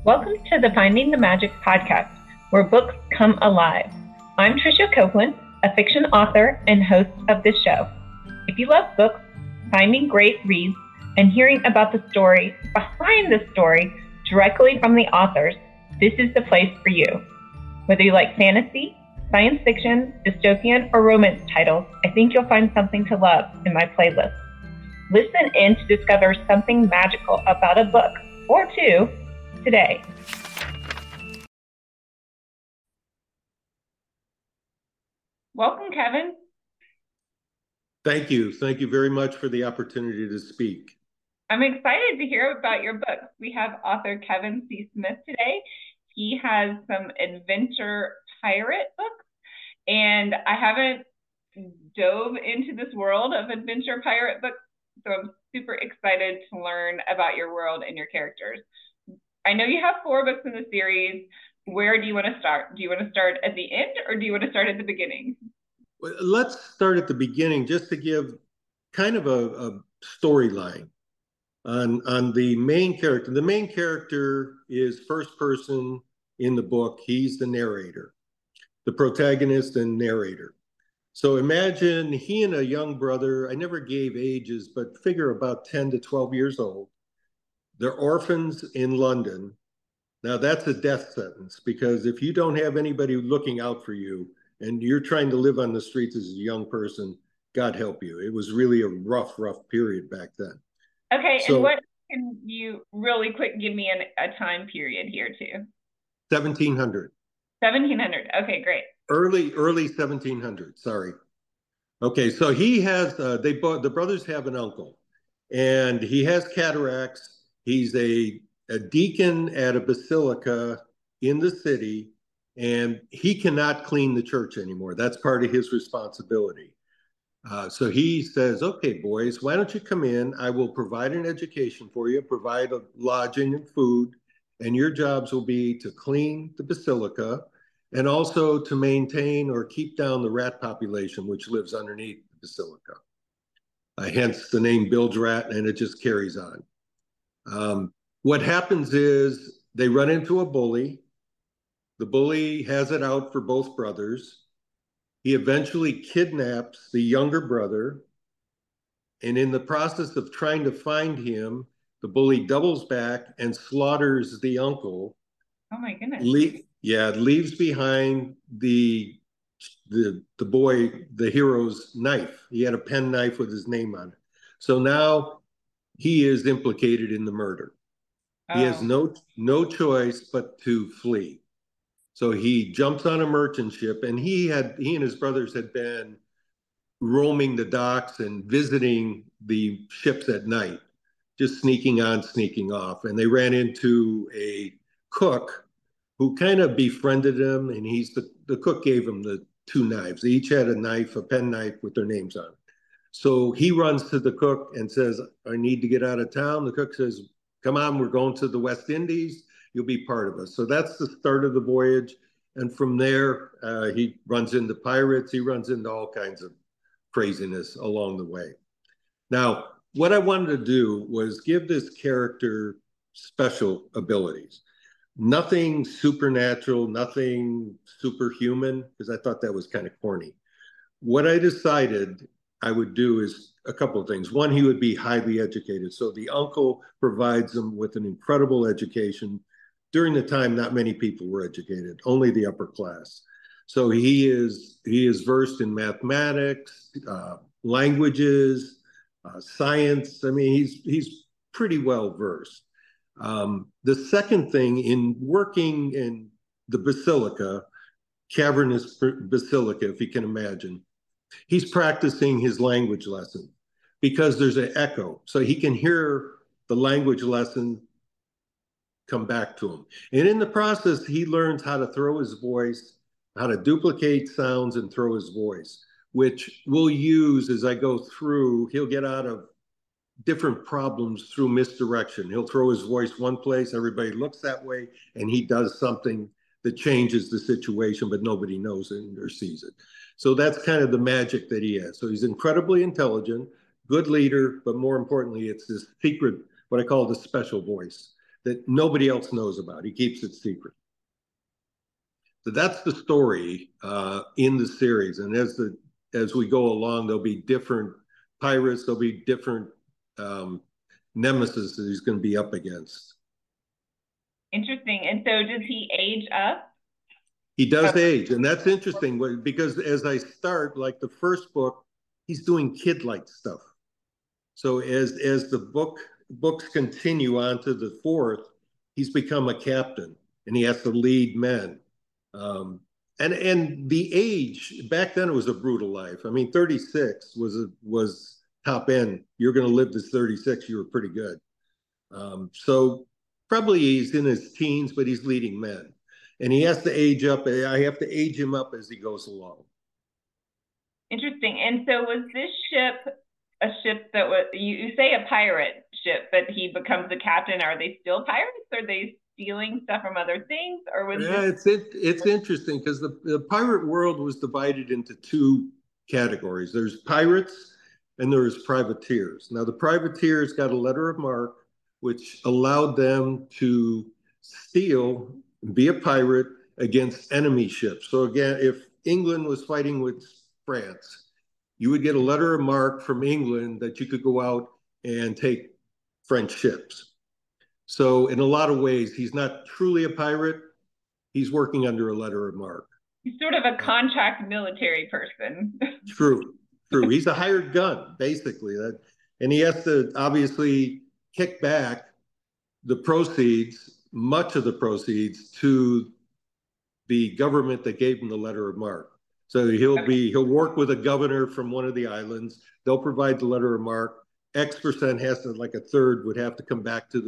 Welcome to the Finding the Magic podcast, where books come alive. I'm Tricia Copeland, a fiction author and host of this show. If you love books, finding great reads, and hearing about the story behind the story directly from the authors, this is the place for you. Whether you like fantasy, science fiction, dystopian, or romance titles, I think you'll find something to love in my playlist. Listen in to discover something magical about a book or two today. Welcome, Kevin. Thank you. Thank you very much for the opportunity to speak. I'm excited to hear about your books. We have author Kevin C. Smith today. He has some adventure pirate books, and I haven't dove into this world of adventure pirate books, so I'm super excited to learn about your world and your characters. I know you have 4 books in the series. Where do you want to start? Do you want to start at the end, or do you want to start at the beginning? Well, let's start at the beginning just to give kind of a storyline on the main character. The main character is first person in the book. He's the narrator, the protagonist and narrator. So imagine he and a young brother, I never gave ages, but figure about 10 to 12 years old. They're orphans in London. Now that's a death sentence, because if you don't have anybody looking out for you and you're trying to live on the streets as a young person, God help you. It was really a rough period back then. Okay, so, and what can you really quick give me a time period here too? 1700. 1700. Okay, great. Early 1700s. Sorry. Okay, so he has the brothers have an uncle, and he has cataracts. He's a deacon at a basilica in the city, and he cannot clean the church anymore. That's part of his responsibility. So he says, okay, boys, why don't you come in? I will provide an education for you, provide a lodging and food, and your jobs will be to clean the basilica and also to maintain or keep down the rat population, which lives underneath the basilica. Hence the name Bilge Rat, and it just carries on. What happens is they run into a bully. The bully has it out for both brothers. He eventually kidnaps the younger brother. And in the process of trying to find him, the bully doubles back and slaughters the uncle. Oh my goodness. Leaves behind the boy, the hero's knife. He had a pen knife with his name on it. So now he is implicated in the murder. He has no choice but to flee. So he jumps on a merchant ship, and he and his brothers had been roaming the docks and visiting the ships at night, just sneaking on, sneaking off. And they ran into a cook who kind of befriended him, and the cook gave him the 2 knives. They each had a knife, a pen knife with their names on it. So he runs to the cook and says, I need to get out of town. The cook says, come on, we're going to the West Indies. You'll be part of us. So that's the start of the voyage. And from there, he runs into pirates. He runs into all kinds of craziness along the way. Now, what I wanted to do was give this character special abilities. Nothing supernatural, nothing superhuman, because I thought that was kind of corny. What I decided I would do is a couple of things. One, he would be highly educated. So the uncle provides him with an incredible education. During the time, not many people were educated, only the upper class. So he is versed in mathematics, languages, science. I mean, he's pretty well versed. The second thing, in working in the basilica, cavernous basilica, if you can imagine, he's practicing his language lesson because there's an echo. So he can hear the language lesson come back to him. And in the process, he learns how to throw his voice, how to duplicate sounds and throw his voice, which we'll use as I go through. He'll get out of different problems through misdirection. He'll throw his voice one place, everybody looks that way, and he does something that changes the situation, but nobody knows it or sees it. So that's kind of the magic that he has. So he's incredibly intelligent, good leader, but more importantly, it's this secret, what I call the special voice. that nobody else knows about. He keeps it secret. So that's the story in the series. And as we go along, there'll be different pirates. There'll be different nemesis that he's going to be up against. Interesting. And so does he age up? He does age, and that's interesting because as I start, like the first book, he's doing kid-like stuff. So as the books continue on to the fourth, he's become a captain, and he has to lead men. And the age back then, it was a brutal life. I mean, 36 was top end. You're going to live to 36. You were pretty good. So probably he's in his teens, but he's leading men, and he has to age up. I have to age him up as he goes along. Interesting. And so was this ship a ship that was, you say a pirate ship, but he becomes the captain? Are they still pirates? Are they stealing stuff from other things, or was it's interesting because the pirate world was divided into two categories. There's pirates and there's privateers. Now the privateers got a letter of marque which allowed them to steal, be a pirate against enemy ships. So again, if England was fighting with France, you would get a letter of marque from England that you could go out and take French ships. So in a lot of ways, he's not truly a pirate. He's working under a letter of marque. He's sort of a contract military person. True. He's a hired gun, basically. And he has to obviously kick back the proceeds, much of the proceeds, to the government that gave him the letter of marque. So he'll work with a governor from one of the islands. They'll provide the letter of marque. X% has to, like a third, would have to come back to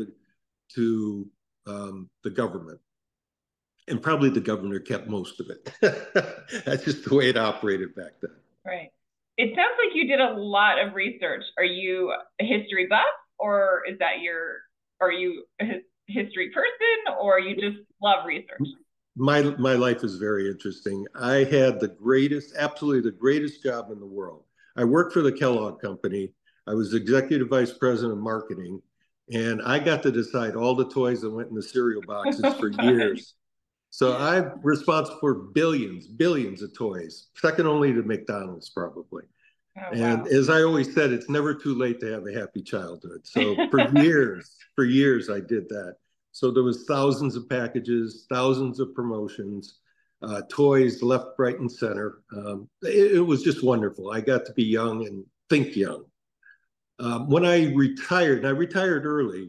the government. And probably the governor kept most of it. That's just the way it operated back then. Right. It sounds like you did a lot of research. Are you a history buff, or are you a history person, or you just love research? My life is very interesting. I had absolutely the greatest job in the world. I worked for the Kellogg Company. I was executive vice president of marketing, and I got to decide all the toys that went in the cereal boxes for years. So I'm responsible for billions of toys, second only to McDonald's probably. Oh, and wow. as I always said, it's never too late to have a happy childhood. So for years I did that. So there was thousands of packages, thousands of promotions, toys left, right, and center. It was just wonderful. I got to be young and think young. When I retired, and I retired early,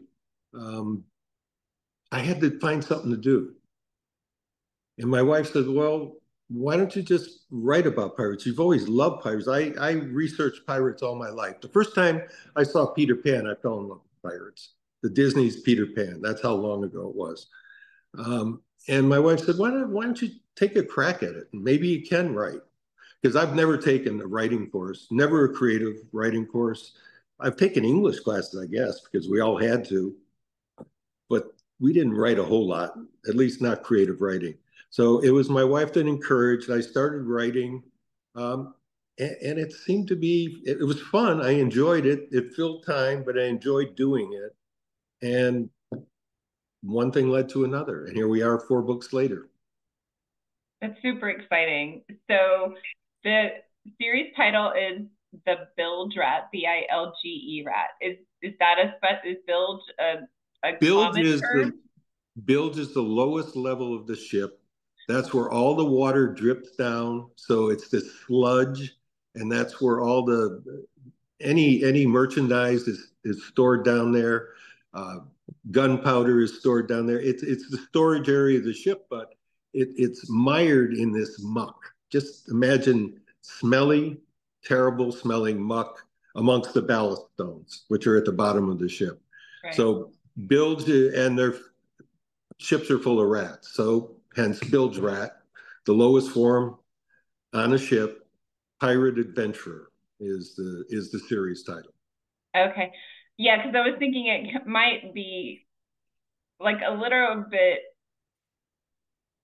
I had to find something to do. And my wife said, well, why don't you just write about pirates? You've always loved pirates. I researched pirates all my life. The first time I saw Peter Pan, I fell in love with pirates. The Disney's Peter Pan. That's how long ago it was. And my wife said, why don't you take a crack at it? And maybe you can write. Because I've never taken a writing course, never a creative writing course. I've taken English classes, I guess, because we all had to. But we didn't write a whole lot, at least not creative writing. So it was my wife that encouraged. I started writing, and it seemed to be, it was fun. I enjoyed it. It filled time, but I enjoyed doing it. And one thing led to another. And here we are 4 books later. That's super exciting. So the series title is The Bilge Rat, Bilge rat. Is that is bilge a common term? Bilge is the lowest level of the ship. That's where all the water drips down. So it's this sludge, and that's where all any merchandise is stored down there. Gunpowder is stored down there. It's the storage area of the ship, but it's mired in this muck. Just imagine smelly, terrible smelling muck amongst the ballast stones, which are at the bottom of the ship. Right. So bilge, and their ships are full of rats. So hence bilge rat, the lowest form on a ship. Pirate adventurer is the series title. Okay. Yeah, because I was thinking it might be like a little bit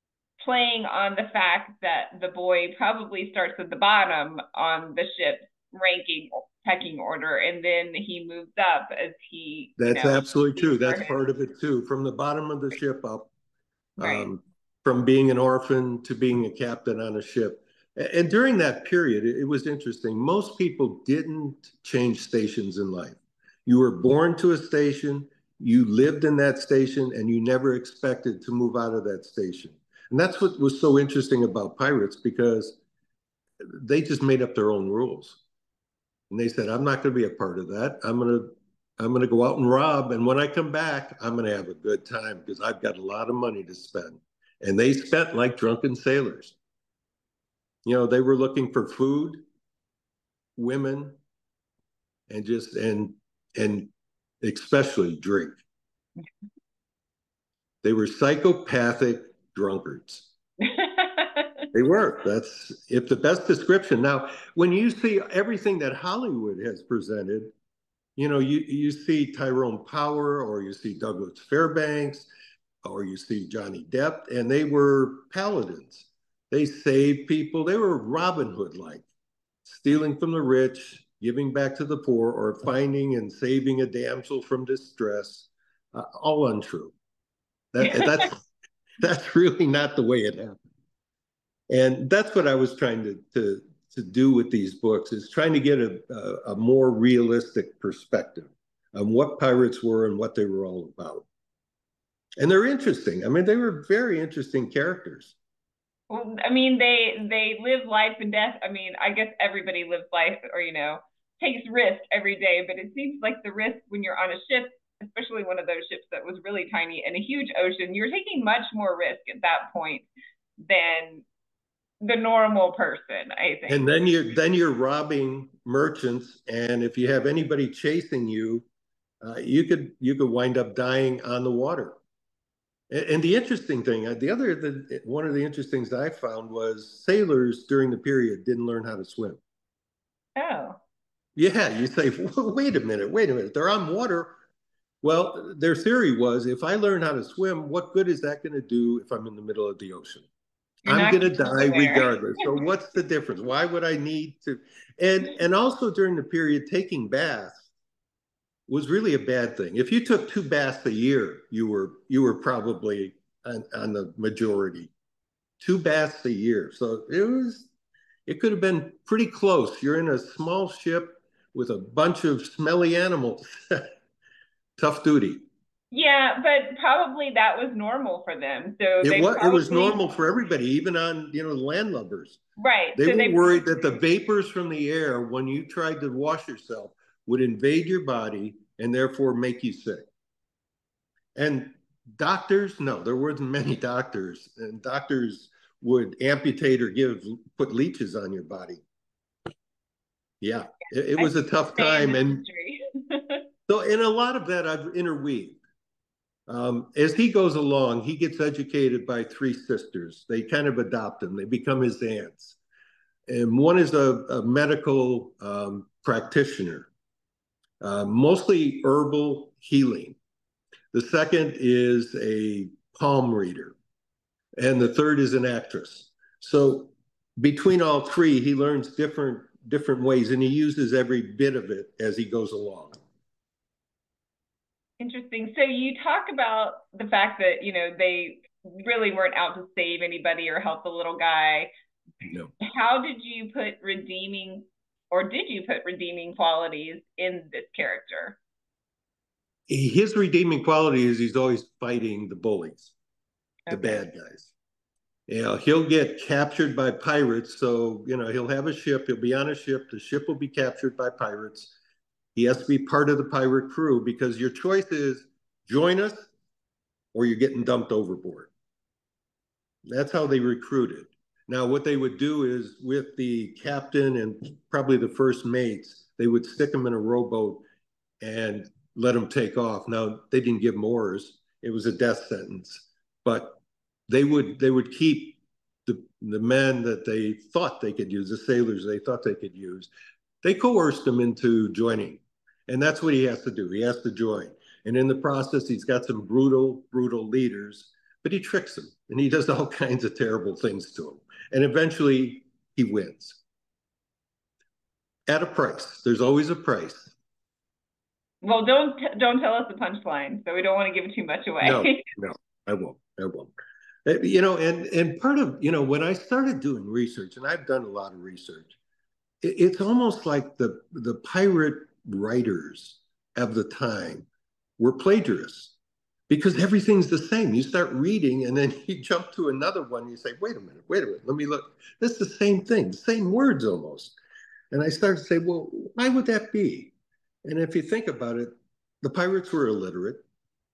playing on the fact that the boy probably starts at the bottom on the ship ranking pecking order, and then he moves up as he, That's absolutely true. That's his, part of it too. From the bottom of the ship up, right. from being an orphan to being a captain on a ship. And during that period, it was interesting. Most people didn't change stations in life. You were born to a station, you lived in that station, and you never expected to move out of that station. And that's what was so interesting about pirates, because they just made up their own rules. And they said, I'm not going to be a part of that. I'm going to go out and rob. And when I come back, I'm going to have a good time because I've got a lot of money to spend. And they spent like drunken sailors. You know, they were looking for food, women, and especially drink. They were psychopathic drunkards. They were. That's if the best description. Now, when you see everything that Hollywood has presented, you know, you see Tyrone Power, or you see Douglas Fairbanks, or you see Johnny Depp, and they were paladins. They saved people. They were Robin Hood-like, stealing from the rich, giving back to the poor, or finding and saving a damsel from distress. All untrue. That's really not the way it happened. And that's what I was trying to do with these books, is trying to get a more realistic perspective on what pirates were and what they were all about. And they're interesting. I mean, they were very interesting characters. Well, I mean, they live life and death. I mean, I guess everybody lives life, or takes risk every day. But it seems like the risk when you're on a ship, especially one of those ships that was really tiny in a huge ocean, you're taking much more risk at that point than the normal person, I think. And then you're robbing merchants, and if you have anybody chasing you, you could wind up dying on the water. And the interesting thing, one of the interesting things I found was sailors during the period didn't learn how to swim. Oh. Yeah, you say, wait a minute, they're on water. Well, their theory was, if I learn how to swim, what good is that going to do if I'm in the middle of the ocean? I'm going to die regardless. So what's the difference? Why would I need to? And also during the period, taking baths was really a bad thing. If you took 2 baths a year, you were probably on the majority. 2 baths a year. So it could have been pretty close. You're in a small ship with a bunch of smelly animals. Tough duty. Yeah, but probably that was normal for them. So it was normal for everybody, even on the landlubbers. Right. They were worried that the vapors from the air, when you tried to wash yourself, would invade your body and therefore make you sick. And doctors, no, there weren't many doctors, and doctors would amputate or put leeches on your body. Yeah, it was a tough time. And so in a lot of that, I've interweaved. As he goes along, he gets educated by 3 sisters. They kind of adopt him. They become his aunts. And one is a medical practitioner, mostly herbal healing. The second is a palm reader. And the third is an actress. So between all 3, he learns different ways, and he uses every bit of it as he goes along. Interesting. So you talk about the fact that, they really weren't out to save anybody or help the little guy. No. How did you put redeeming qualities in this character? His redeeming quality is he's always fighting the bullies, the bad guys. He'll get captured by pirates. So, he'll have a ship. He'll be on a ship. The ship will be captured by pirates. He has to be part of the pirate crew, because your choice is join us or you're getting dumped overboard. That's how they recruited. Now, what they would do is, with the captain and probably the first mates, they would stick them in a rowboat and let them take off. Now, they didn't give them oars. It was a death sentence. But they would keep the men that they thought they could use, the sailors they thought they could use. They coerced him into joining. And that's what he has to do. He has to join. And in the process, he's got some brutal leaders, but he tricks them, and he does all kinds of terrible things to them. And eventually he wins. At a price. There's always a price. Well, don't tell us the punchline, so we don't want to give too much No, away. no, I won't. I won't. And part of, when I started doing research, and I've done a lot of research, it's almost like the pirate writers of the time were plagiarists because everything's the same. You start reading and then you jump to another one. You say, wait a minute, let me look. That's the same thing, the same words almost. And I started to say, well, why would that be? And if you think about it, the pirates were illiterate.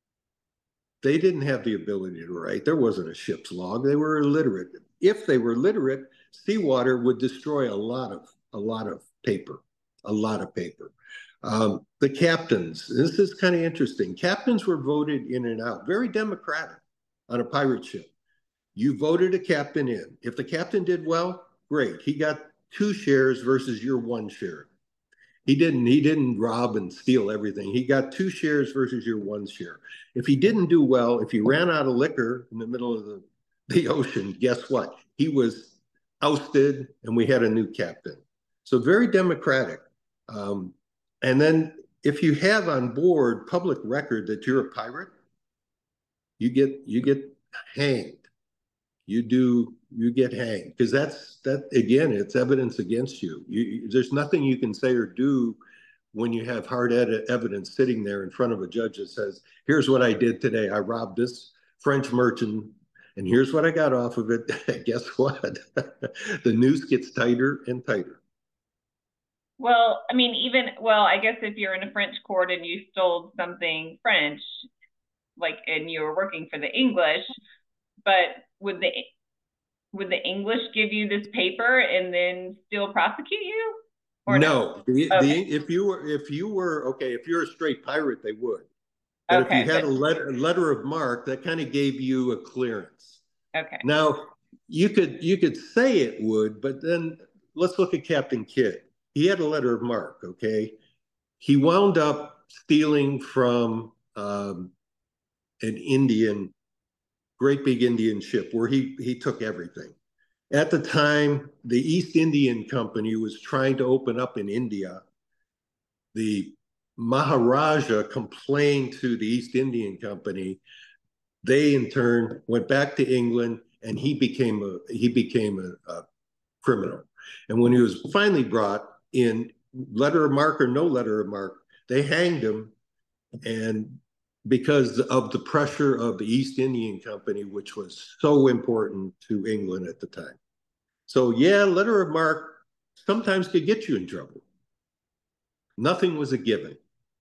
They didn't have the ability to write. There wasn't a ship's log. They were illiterate. If they were literate, seawater would destroy a lot of paper, a lot of paper. The captains, this is kind of interesting. Captains were voted in and out, very democratic on a pirate ship. You voted a captain in. If the captain did well, great. He got 2 shares versus your 1 share. He didn't rob and steal everything. He got 2 shares versus your 1 share. If he didn't do well, if he ran out of liquor in the middle of the ocean, guess what? He was ousted and we had a new captain. So very democratic. And then if you have on board public record that you're a pirate, you get hanged. You get hanged because that again, it's evidence against you. There's nothing you can say or do when you have hard evidence sitting there in front of a judge that says, here's what I did today. I robbed this French merchant and here's what I got off of it. Guess what? The noose gets tighter and tighter. Well, I mean, I guess if you're in a French court and you stole something French, like, and you were working for the English, but would the English give you this paper and then still prosecute you? Or no? Okay. If you were okay, if you're a straight pirate, they would. But if you Okay, had but a letter of marque, that kind of gave you a clearance. okay. Now, you could say it would, but then let's look at Captain Kidd. He had a letter of marque, okay? He wound up stealing from an Indian, great big Indian ship where he took everything. At the time, the East Indian Company was trying to open up in India. The Maharaja complained to the East Indian Company. They in turn went back to England, and he became a criminal. And when he was finally brought in, letter of marque or no letter of marque, they hanged him, and because of the pressure of the East Indian Company, which was so important to England at the time. So yeah, letter of marque sometimes could get you in trouble. Nothing was a given.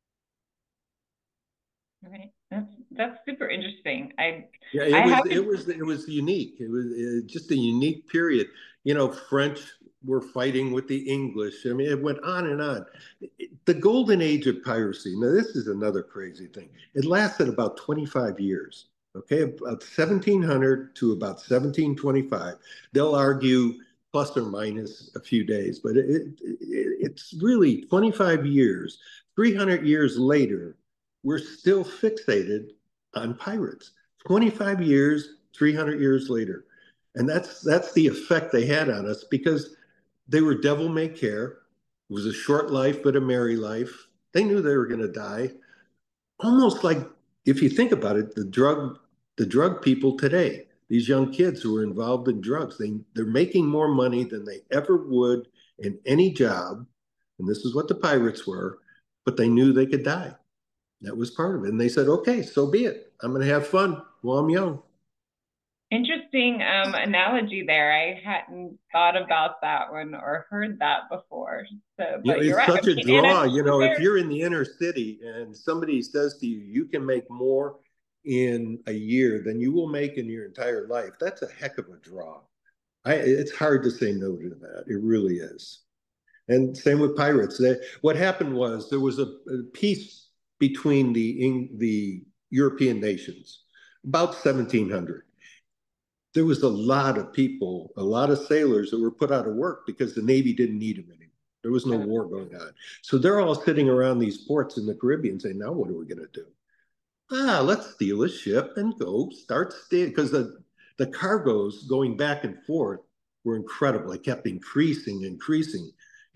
Right. That's super interesting. Yeah, I have it was unique. It was just a unique period. French were fighting with the English. I mean, it went on and on. The golden age of piracy. Now, this is another crazy thing. It lasted about 25 years. Okay, about 1700 to about 1725. They'll argue plus or minus a few days, but it's really 25 years. 300 years later, we're still fixated on pirates. 25 years, 300 years later. And that's the effect they had on us because they were devil may care. It was a short life, but a merry life. They knew they were going to die. Almost like, if you think about it, the drug people today, these young kids who are involved in drugs, they're making more money than they ever would in any job. And this is what the pirates were, but they knew they could die. That was part of it. And they said, okay, so be it. I'm going to have fun while I'm young. interesting analogy there. I hadn't thought about that one or heard that before. So, but you're It's right. I such a mean, and draw. there, If you're in the inner city and somebody says to you, you can make more in a year than you will make in your entire life, that's a heck of a draw. It's hard to say no to that. It really is. And same with pirates. What happened was there was a peace between the European nations about 1700. There was a lot of people, a lot of sailors that were put out of work because the Navy didn't need them anymore. There was no war going on. So they're all sitting around these ports in the Caribbean saying, now what are we going to do? Let's steal a ship and go start stealing. Because the cargoes going back and forth were incredible. It kept increasing.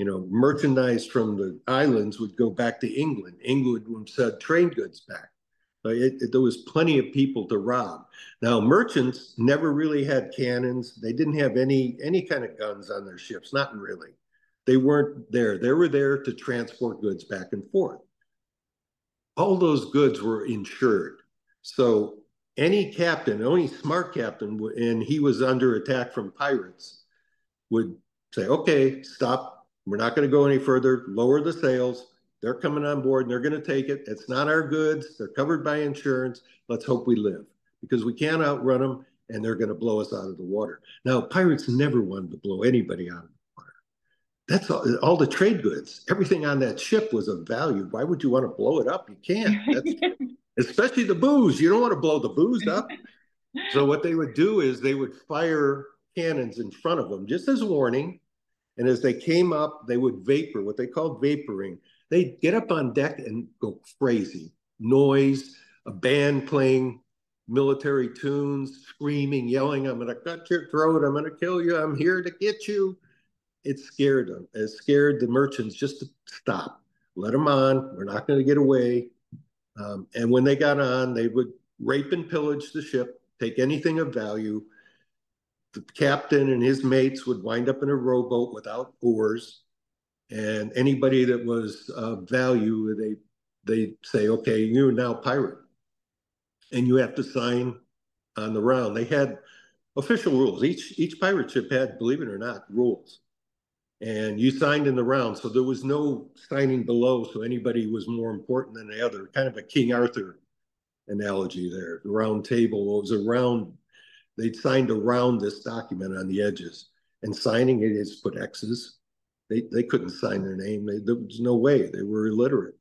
merchandise from the islands would go back to England. England would send trade goods back. There was plenty of people to rob. Now, merchants never really had cannons. They didn't have any kind of guns on their ships, not really. They weren't there. They were there to transport goods back and forth. All those goods were insured. So any captain, any smart captain, and he was under attack from pirates, would say, okay, stop. We're not going to go any further. Lower the sails. They're coming on board and they're going to take it. It's not our goods. They're covered by insurance. Let's hope we live, because we can't outrun them and they're going to blow us out of the water. Now, pirates never wanted to blow anybody out of the water. That's all the trade goods. Everything on that ship was of value. Why would you want to blow it up? You can't. Especially the booze. You don't want to blow the booze up. So what they would do is they would fire cannons in front of them just as a warning. And as they came up, they would vapor, what they called vaporing. They'd get up on deck and go crazy. Noise, a band playing military tunes, screaming, yelling, I'm going to cut your throat, I'm going to kill you, I'm here to get you. It scared them. It scared the merchants just to stop. Let them on. We're not going to get away. And when they got on, they would rape and pillage the ship, take anything of value. The captain and his mates would wind up in a rowboat without oars. And anybody that was of value, they'd say, okay, you're now pirate. And you have to sign on the round. They had official rules. Each pirate ship had, believe it or not, rules. And you signed in the round. So there was no signing below. So anybody was more important than the other. Kind of a King Arthur analogy there. The round table was around. They'd signed around this document on the edges. And signing it is put X's. They couldn't sign their name. There was no way. They were illiterate.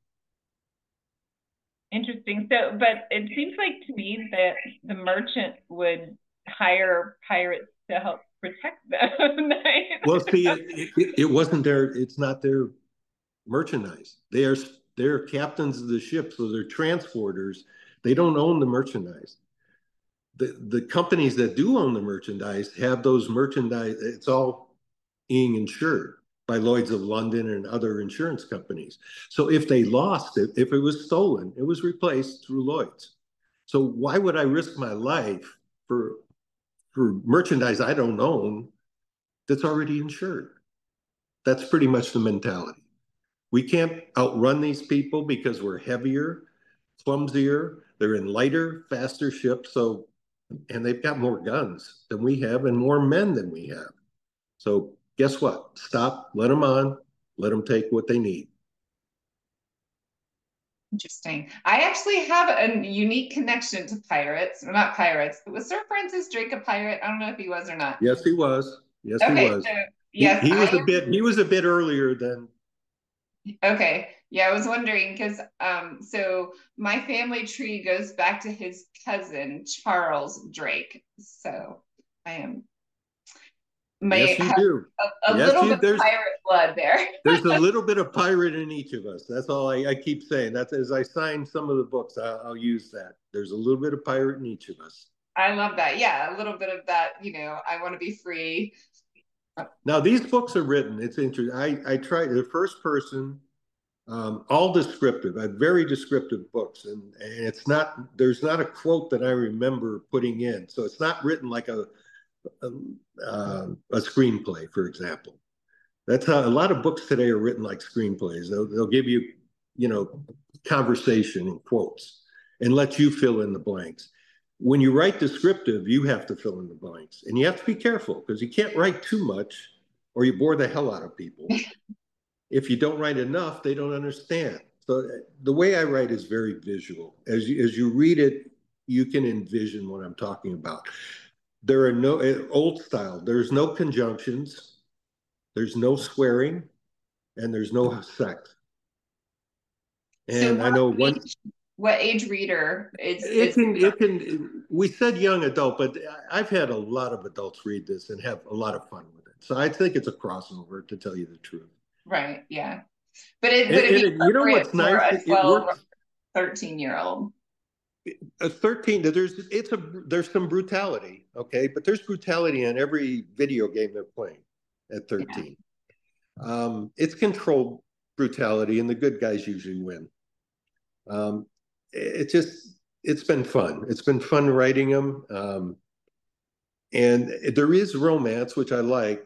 Interesting. So, but it seems like to me that the merchant would hire pirates to help protect them. Well, see, it wasn't it's not their merchandise. They're captains of the ship, so they're transporters. They don't own the merchandise. The companies that do own the merchandise have those merchandise. It's all being insured by Lloyd's of London and other insurance companies. So if they lost it, if it was stolen, it was replaced through Lloyd's. So why would I risk my life for merchandise I don't own that's already insured? That's pretty much the mentality. We can't outrun these people because we're heavier, clumsier. They're in lighter, faster ships. And they've got more guns than we have and more men than we have. So guess what? Stop, let them on, let them take what they need. Interesting. I actually have a unique connection to pirates. Well, not pirates. Was Sir Francis Drake a pirate? I don't know if he was or not. Yes, he was. Yes, okay, he was. So, yes, he was a bit earlier than. Okay. Yeah, I was wondering because so my family tree goes back to his cousin Charles Drake. So I am yes, you do. A little bit of pirate blood there. There's a little bit of pirate in each of us. That's all I keep saying. That's as I sign some of the books, I'll use that. There's a little bit of pirate in each of us. I love that. Yeah, a little bit of that. I want to be free. Now these books are written. It's interesting. I try the first person, all descriptive. I have very descriptive books, and it's not. There's not a quote that I remember putting in. So it's not written like a screenplay, for example. That's how a lot of books today are written like screenplays. They'll give you, conversation and quotes and let you fill in the blanks. When you write descriptive, you have to fill in the blanks, and you have to be careful because you can't write too much or you bore the hell out of people. If you don't write enough, they don't understand. So the way I write is very visual. As you read it, you can envision what I'm talking about. There are no old style. There's no conjunctions. There's no swearing, and there's no sex. And so I know what age reader is it can we said young adult, but I've had a lot of adults read this and have a lot of fun with it. So I think it's a crossover, to tell you the truth. Right. Yeah. But you know what's nice? A 12 or 13-year-old. A 13, there's some brutality, okay, but there's brutality in every video game they're playing at 13. It's controlled brutality, and the good guys usually win. Um, it's been fun. It's been fun writing them. And there is romance, which I like.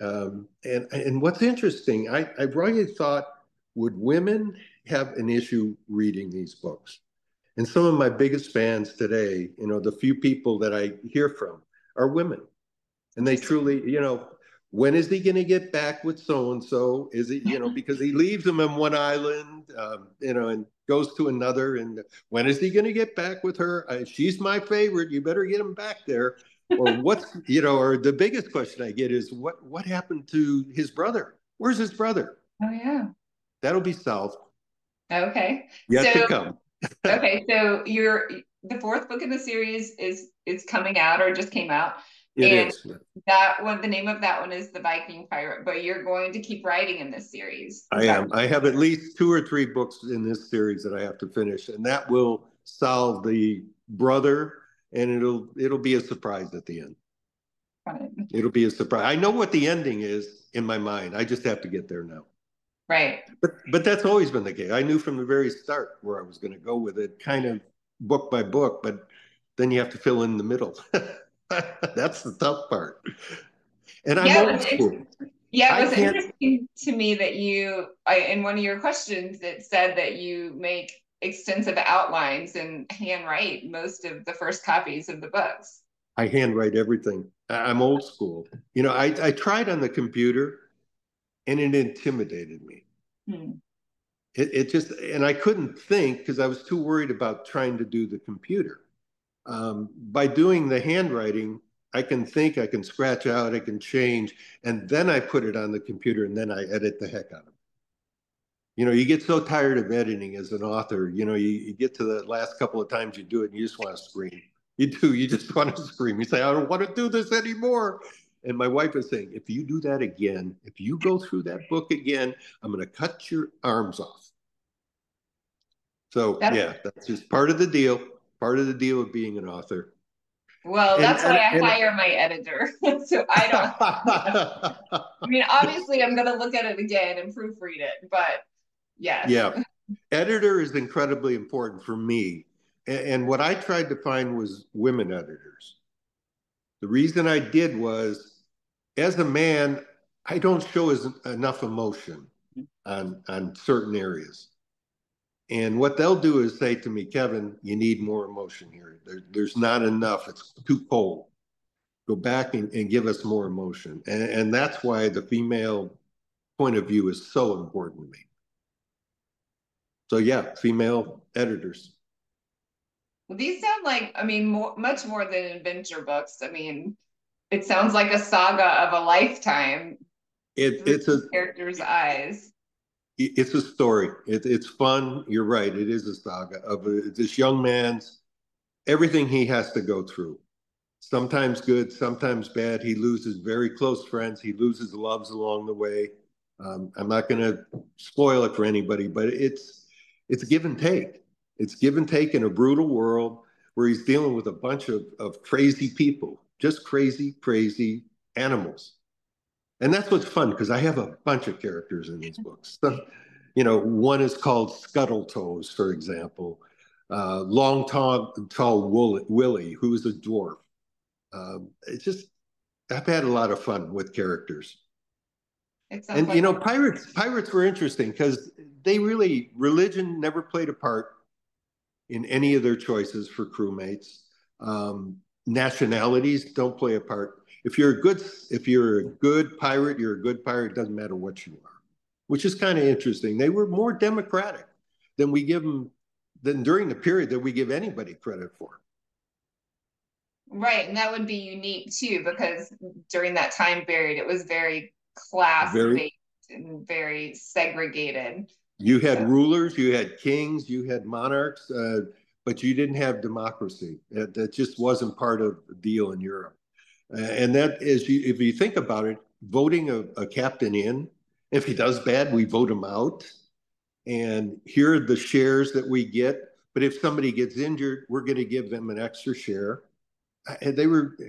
And what's interesting, I really thought, would women have an issue reading these books? And some of my biggest fans today, the few people that I hear from are women. And they truly, when is he going to get back with so and so? Is it, because he leaves them on one island, and goes to another. And when is he going to get back with her? She's my favorite. You better get him back there. Or or the biggest question I get is what happened to his brother? Where's his brother? Oh, yeah. That'll be solved. Okay. Yet to come. Okay, so the fourth book in the series is coming out or just came out. It and is. That one, the name of that one is The Viking Pirate, but you're going to keep writing in this series. I am. I have at least 2 or 3 books in this series that I have to finish, and that will solve the brother, and it'll be a surprise at the end. Fine. It'll be a surprise. I know what the ending is in my mind. I just have to get there now. Right. But that's always been the case. I knew from the very start where I was going to go with it, kind of book by book, but then you have to fill in the middle. That's the tough part. And I'm old school. Yeah, it was interesting to me that in one of your questions, it said that you make extensive outlines and handwrite most of the first copies of the books. I handwrite everything. I'm old school. I tried on the computer and it intimidated me. It just, and I couldn't think because I was too worried about trying to do the computer. By doing the handwriting, I can think, I can scratch out, I can change, and then I put it on the computer and then I edit the heck out of it. You get so tired of editing as an author, you get to the last couple of times you do it and you just want to scream. You do, you just want to scream. You say, I don't want to do this anymore. And my wife is saying, if you do that again, if you go through that book again, I'm going to cut your arms off. So that's just part of the deal. Part of the deal of being an author. Well, that's why I hire my editor. So I don't. I mean, obviously, I'm going to look at it again and proofread it, but yes. Yeah. Editor is incredibly important for me. And what I tried to find was women editors. The reason I did was, as a man, I don't show enough emotion on certain areas. And what they'll do is say to me, Kevin, you need more emotion here. There's not enough. It's too cold. Go back and give us more emotion. And that's why the female point of view is so important to me. So yeah, female editors. Well, these sound like, I mean, much more than adventure books. I mean, it sounds like a saga of a lifetime. It's a character's eyes. It's a story. It's fun. You're right. It is a saga of this young man's everything he has to go through. Sometimes good, sometimes bad. He loses very close friends. He loses loves along the way. I'm not going to spoil it for anybody, but it's give and take. It's give and take in a brutal world where he's dealing with a bunch of crazy people, just crazy animals. And that's what's fun, because I have a bunch of characters in these books. One is called Scuttletoes, for example. Long, tall Willie, who is a dwarf. I've had a lot of fun with characters. And, pirates were interesting because religion never played a part in any of their choices for crewmates. Nationalities don't play a part. If you're a good pirate, you're a good pirate. It doesn't matter what you are, which is kind of interesting. They were more democratic than during the period that we give anybody credit for. Right, and that would be unique too, because during that time period, it was very class-based and very segregated. You had rulers, you had kings, you had monarchs, but you didn't have democracy. That just wasn't part of the deal in Europe. And that is, if you think about it, voting a captain in, if he does bad, we vote him out. And here are the shares that we get. But if somebody gets injured, we're going to give them an extra share. And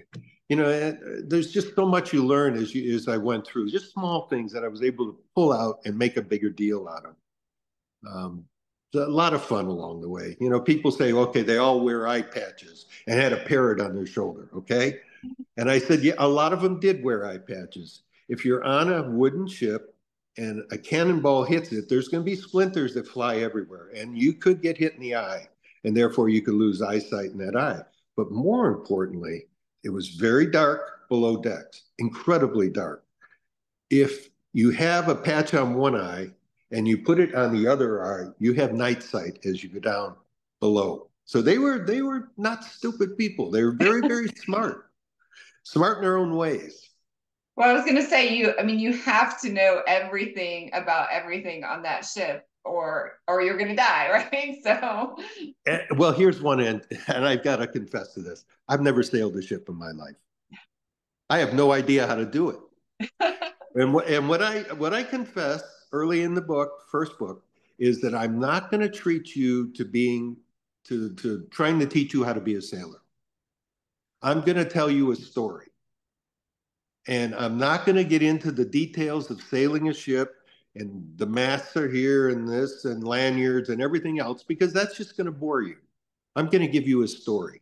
You know, there's just so much you learn as I went through, just small things that I was able to pull out and make a bigger deal out of. Um, a lot of fun along the way. You know, people say, okay, they all wear eye patches and had a parrot on their shoulder. Okay. And I said, yeah, a lot of them did wear eye patches. If you're on a wooden ship and a cannonball hits it, there's going to be splinters that fly everywhere, and you could get hit in the eye, and therefore you could lose eyesight in that eye. But more importantly, it was very dark below decks, incredibly dark. If you have a patch on one eye and you put it on the other eye, you have night sight as you go down below. So they were not stupid people. They were very, very smart, smart in their own ways. Well, I was going to say I mean, you have to know everything about everything on that ship or you're going to die, right? So, Well, here's one end, and I've got to confess to this. I've never sailed a ship in my life. I have no idea how to do it. And what I confess early in the book, first book, is that I'm not going to treat you to being to trying to teach you how to be a sailor. I'm going to tell you a story. And I'm not going to get into the details of sailing a ship and the masts are here and this and lanyards and everything else because that's just going to bore you. I'm going to give you a story.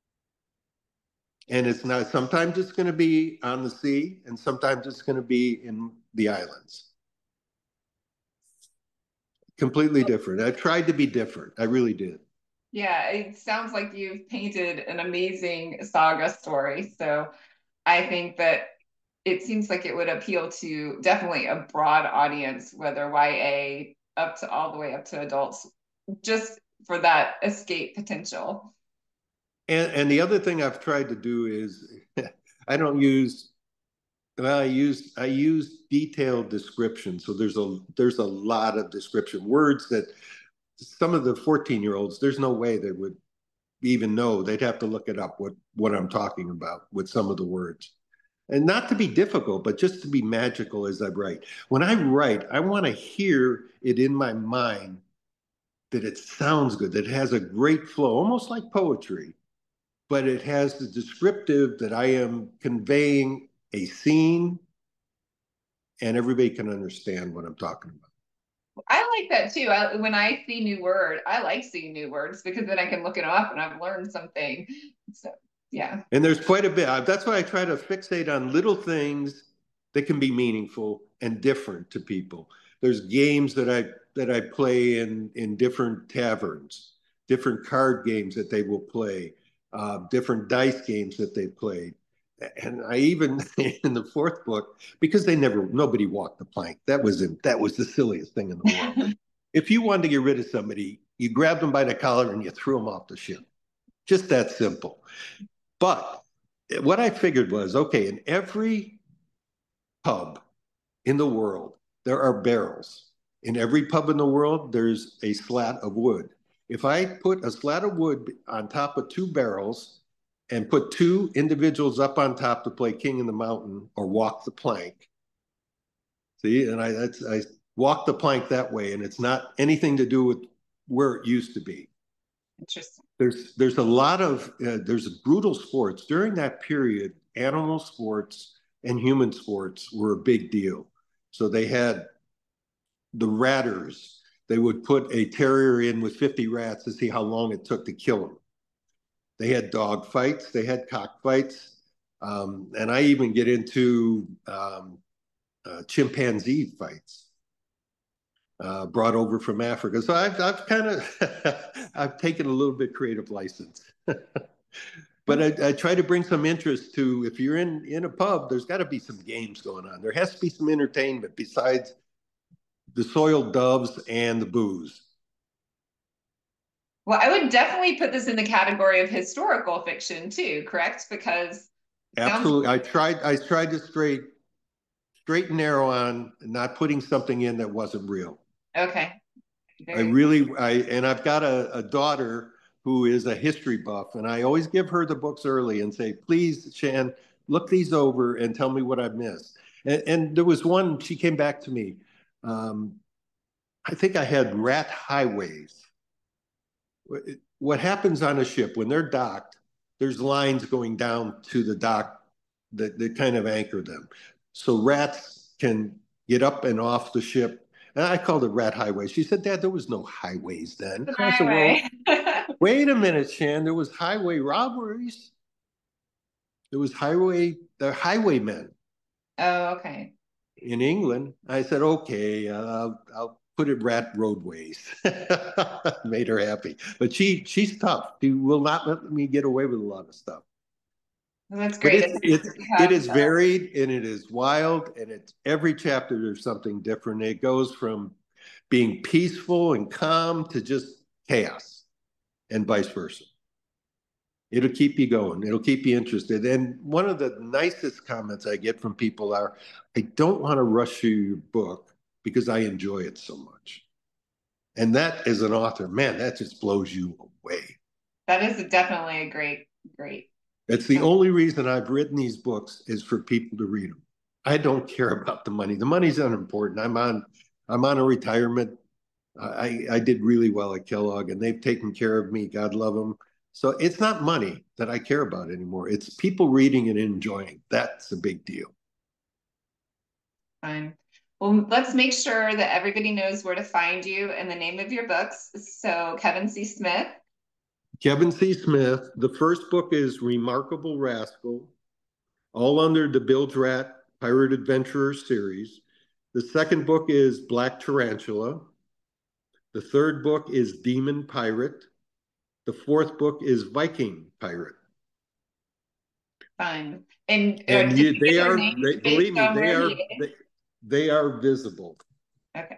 And it's not, sometimes it's going to be on the sea and sometimes it's going to be in the islands. Completely different. I tried to be different. I really did. Yeah, it sounds like you've painted an amazing saga story. So I think that it seems like it would appeal to definitely a broad audience, whether YA up to all the way up to adults, just for that escape potential. And the other thing I've tried to do is I don't use well, I use detailed description. So there's a lot of description words that some of the 14-year-olds, there's no way they would even know. They'd have to look it up what I'm talking about with some of the words. And not to be difficult, but just to be magical as I write. When I write, I want to hear it in my mind that it sounds good, that it has a great flow, almost like poetry, but it has the descriptive that I am conveying a scene and everybody can understand what I'm talking about. I like that too. When I see new word, I like seeing new words because then I can look it up and I've learned something. So yeah. And there's quite a bit. That's why I try to fixate on little things that can be meaningful and different to people. There's games that I play in different taverns, different card games that they will play, different dice games that they played. And I even in the fourth book, because nobody walked the plank. That was the silliest thing in the world. If you wanted to get rid of somebody, you grabbed them by the collar and you threw them off the ship. Just that simple. But what I figured was, okay, in every pub in the world, there are barrels. In every pub in the world, there's a slat of wood. If I put a slat of wood on top of two barrels and put two individuals up on top to play King in the Mountain or walk the plank, see, and I walk the plank that way, and it's not anything to do with where it used to be. Interesting. There's a lot of there's brutal sports during that period. Animal sports and human sports were a big deal. So they had the ratters. They would put a terrier in with 50 rats to see how long it took to kill them. They had dog fights. They had cockfights. And I even get into chimpanzee fights brought over from Africa. So I've kind of I've taken a little bit creative license. But I try to bring some interest to, if you're in a pub, there's got to be some games going on. There has to be some entertainment besides the soiled doves and the booze. Well, I would definitely put this in the category of historical fiction too, correct? Because absolutely, I tried to straight and narrow on not putting something in that wasn't real. Okay. And I've got a daughter who is a history buff, and I always give her the books early and say, please, Shan, look these over and tell me what I've missed. And there was one, she came back to me. I think I had rat highways. What happens on a ship when they're docked, there's lines going down to the dock that kind of anchor them. So rats can get up and off the ship. And I called it Rat Highway. She said, Dad, there was no highways then. The I said, well, highway. wait a minute, Shan, there was highway robberies. There was the highwaymen. Oh, okay. In England. I said, okay, I'll put it rat roadways. Made her happy. But she's tough. She will not let me get away with a lot of stuff. Well, that's great. It is varied and it is wild, and it's every chapter there's something different. It goes from being peaceful and calm to just chaos, and vice versa. It'll keep you going. It'll keep you interested. And one of the nicest comments I get from people are, I don't want to rush through your book because I enjoy it so much. And that, as an author, man, that just blows you away. That is definitely a great. That's the only reason I've written these books, is for people to read them. I don't care about the money. The money's unimportant. I'm on a retirement. I did really well at Kellogg, and they've taken care of me. God love them. So it's not money that I care about anymore. It's people reading and enjoying. That's a big deal. Fine. Well, let's make sure that everybody knows where to find you and the name of your books. So Kevin C. Smith. Kevin C. Smith. The first book is Remarkable Rascal, all under the Bilge Rat Pirate Adventurer series. The second book is Black Tarantula. The third book is Demon Pirate. The fourth book is Viking Pirate. Fine. And believe me, they are visible. Okay.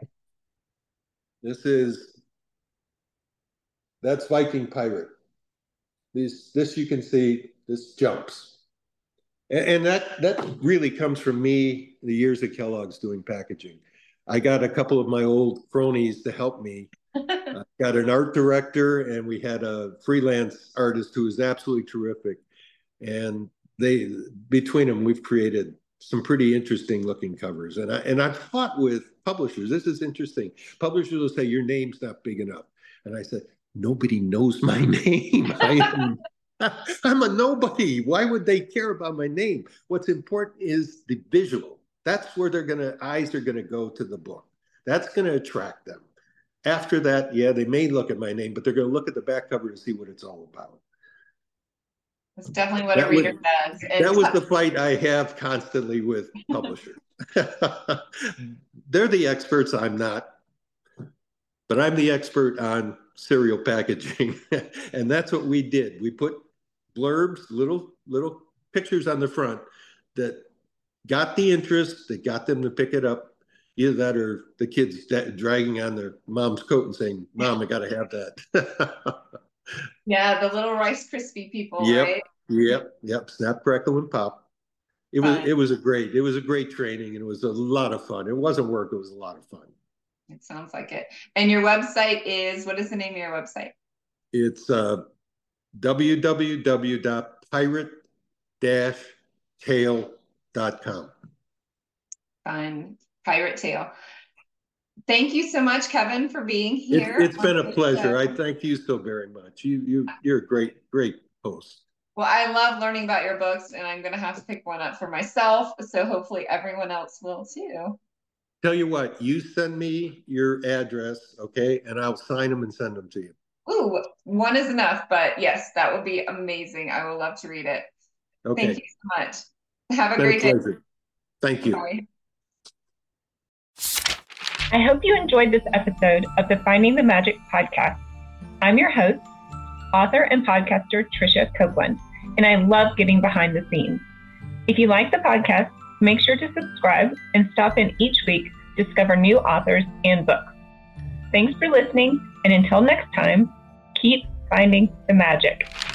That's Viking Pirate. This you can see, this jumps. And that really comes from me, the years at Kellogg's doing packaging. I got a couple of my old cronies to help me. I got an art director, and we had a freelance artist who was absolutely terrific. And between them, we've created some pretty interesting looking covers. And I've fought with publishers. This is interesting. Publishers will say, your name's not big enough. And I said, nobody knows my name. I'm a nobody. Why would they care about my name? What's important is the visual. That's where eyes are gonna go to the book. That's gonna attract them. After that, yeah, they may look at my name, but they're gonna look at the back cover to see what it's all about. That's definitely what a reader does. That was the fight I have constantly with publishers. They're the experts, I'm not. But I'm the expert on cereal packaging. And that's what we did. We put blurbs, little pictures on the front that got the interest, that got them to pick it up. Either that or the kids dragging on their mom's coat and saying, Mom, I got to have that. Yeah, the little Rice Krispie people, yep, right? Yep. Snap, crackle, and pop. It was a great training, and it was a lot of fun. It wasn't work, it was a lot of fun. It sounds like it. And your website is, what is the name of your website? It's www.pirate-tale.com. Fine. Pirate Tale. Thank you so much, Kevin, for being here. It's been a pleasure. I thank you so very much. You're a great host. Well, I love learning about your books, and I'm going to have to pick one up for myself. So hopefully everyone else will too. Tell you what, you send me your address, okay, and I'll sign them and send them to you. Ooh, one is enough, but yes, that would be amazing. I would love to read it. Okay. Thank you so much. Have a great day. Thank you. Bye. I hope you enjoyed this episode of the Finding the Magic podcast. I'm your host, author and podcaster Tricia Copeland, and I love getting behind the scenes. If you like the podcast, make sure to subscribe and stop in each week to discover new authors and books. Thanks for listening, and until next time, keep finding the magic.